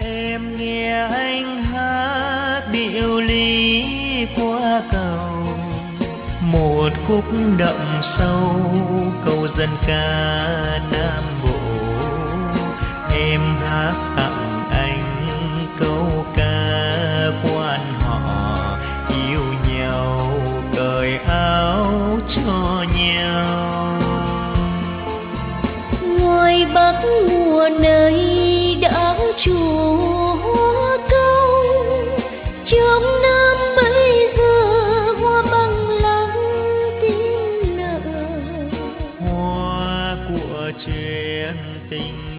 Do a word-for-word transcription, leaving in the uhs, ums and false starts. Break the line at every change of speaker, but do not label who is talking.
Em nghe anh hát điệu ly qua cầu, một khúc đậm sâu câu dân ca Nam Bộ. Em hát tặng anh câu ca quan họ yêu nhau, cởi áo cho nhau.
Ngoài Bắc mùa này đã trổ hoa cau, trong